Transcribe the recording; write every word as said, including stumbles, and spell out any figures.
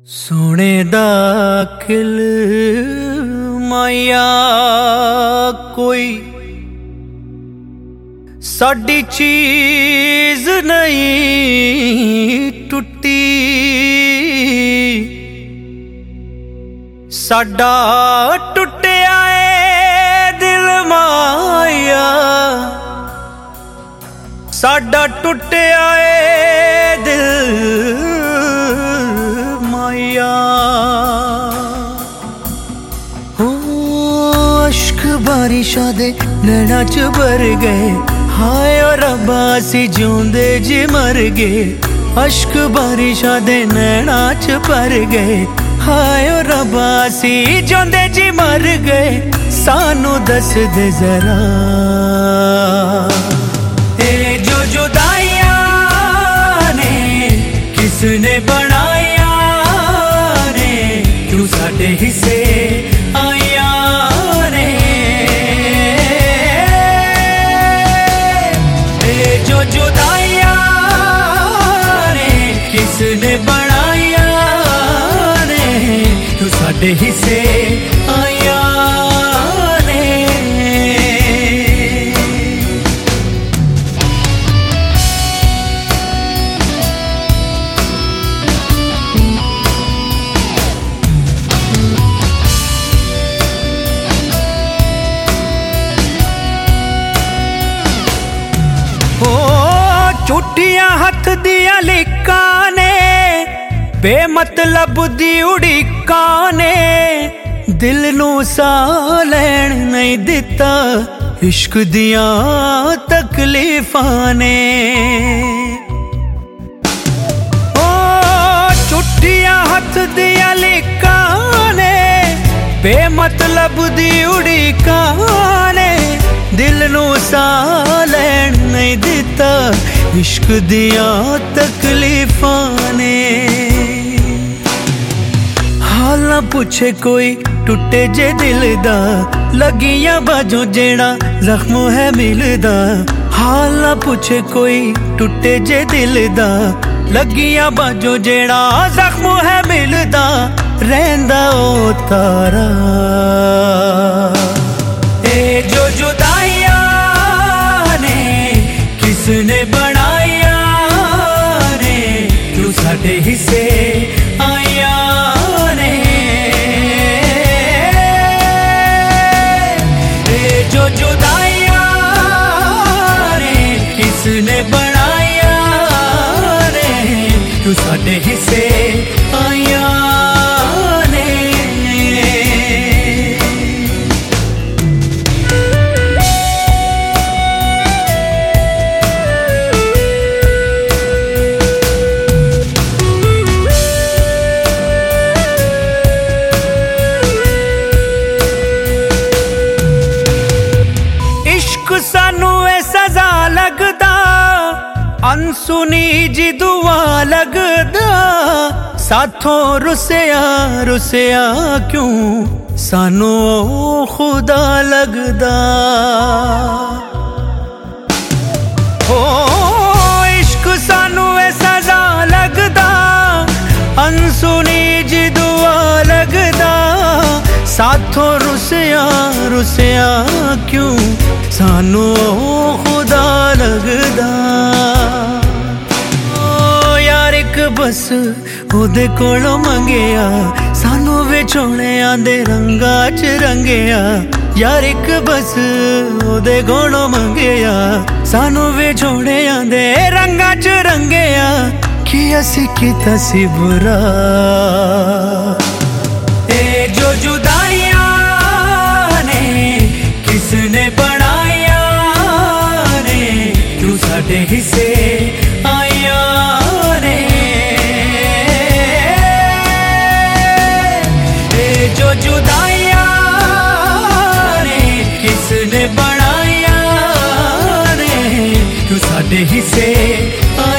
सोने दाखिल माया कोई साडी चीज नहीं टुटी, साडा टुटिया है दिल माया, साडा टुटिया है दिल माया। हो अश्क बारिशा दे नैना च भर गए, हाय और रब्बा असी जिउंदे जी मर गए। अश्क बारिशा दे नैना च भर गए, हाय और रब्बा असी जिउंदे जी मर गए। सानू दस दे जरा ए जो जुदाइयां ने किसने बनाया ने, क्यों साडे हिस्से आया ने। ए जो जुदाइयां ने किसने बनाया ने, क्यों साडे हिस्से आया ने। झूठियां हथ दिया लिखा ने, बेमतलब दी उड़ीका ने, दिल नू सा लैण नहीं दिता इश्क दिया तकलीफां ने। ओ झूठियां हथ दिया लिखा ने, बेमतलब दी उड़ीका ने, दिल नू सा लैण नहीं दिता इश्क दिया तकलीफां ने। हाल ना पूछे कोई टुटे जे दिल दा, लगियां बाजों जेड़ा जख्म है मिलदा। हाल ना पूछे कोई टुटे जे दिल दा, लगियां बाजों जेड़ा जख्म है मिलदा। रहंदा ओ तारा ए जो जुदाइयां ने किसने बनाया ने, क्यों साडे हिस्से आया ने। ए जो जुदाइयां ने किसने बनाया ने, क्यों साडे हिस्से आया ने। सानू ए सजा लगदा, अनसुनी जी दुआ लगदा। साथों रुसिया रुसिया क्यों सानू ओ खुदा लगदा। हो इश्क सानू ए सजा लगदा, अनसुनी जी दुआ लगदा। साथों रुसिया रुसिया क्यों सानू खुदा लगदा। ओ यार एक बस ओदे कोलों मंगिया, सानू विछोड़ियां दे रंगा च रंगिया। यार एक बस ओदे कोलों मंगिया, सानू विछोड़ियां दे रंगा च रंगिया। कि असी कीता सी बुरा ए जो जुदाइयां ने किसने बनाया ने, क्यों साडे हिस्से आया ने। ए जो जुदाइयां ने किसने बनाया ने, क्यों साडे हिस्से आया।